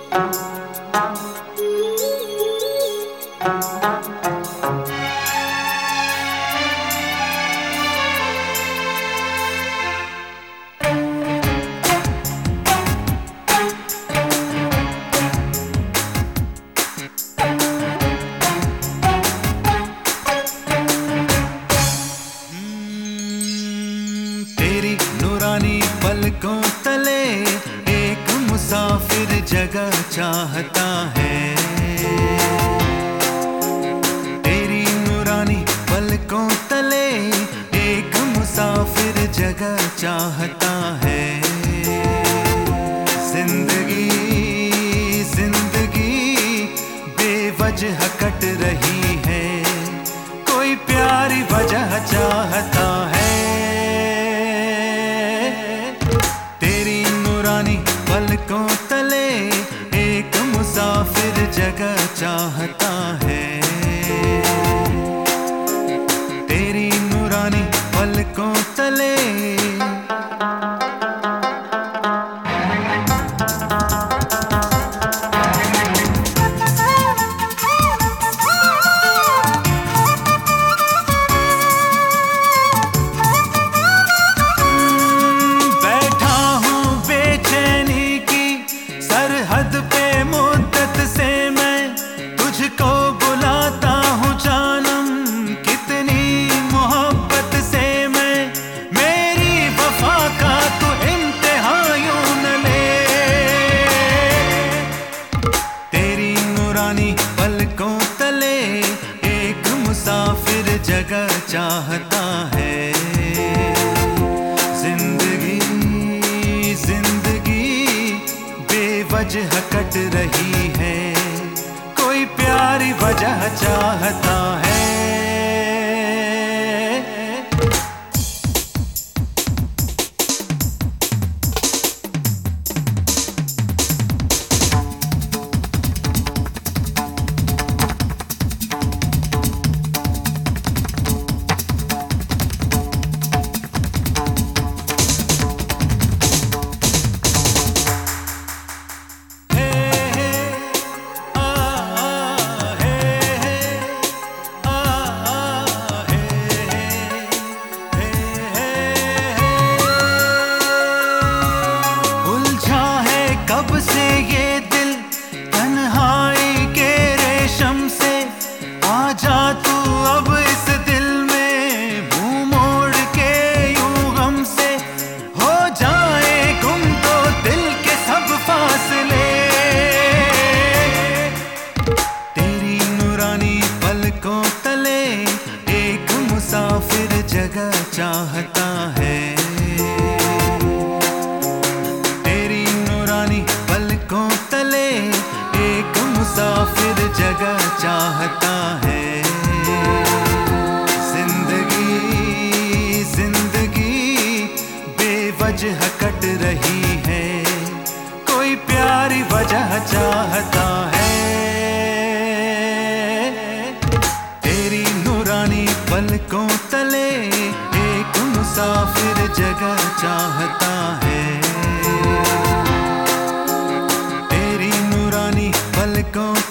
तेरी नूरानी पलकों तले एक मुसाफिर जगह चाहता है। तेरी नूरानी पलकों तले एक मुसाफिर जगह चाहता है। जिंदगी जिंदगी बेवजह कट रही है, कोई प्यारी वजह चाहता है। पलकों तले एक मुसाफिर जगह चाहता है। तेरी नूरानी पलकों तले सरहद पे मुद्दत से मैं तुझको बुलाता हूँ जानम, कितनी मोहब्बत से मैं मेरी वफा का तू इम्तिहान यूं न ले। तेरी नूरानी पलकों तले एक मुसाफिर जगह चाहता है। जिंदगी जिंदगी वजह कट रही है, कोई प्यारी वजह चाहता है। कब से ये दिल तन्हाई के रेशम से, आजा तू अब इस दिल में मुंह मोड़ के यूं गम से। हो जाए गुम तो दिल के सब फासले। तेरी नूरानी पलकों तले एक मुसाफिर जगह चाहता है। पलकों तले एक मुसाफिर जगह चाहता है। जिंदगी जिंदगी बेवजह कट रही है, कोई प्यारी वजह चाहता है। तेरी नूरानी पलकों तले एक मुसाफिर जगह चाहता है। पलकों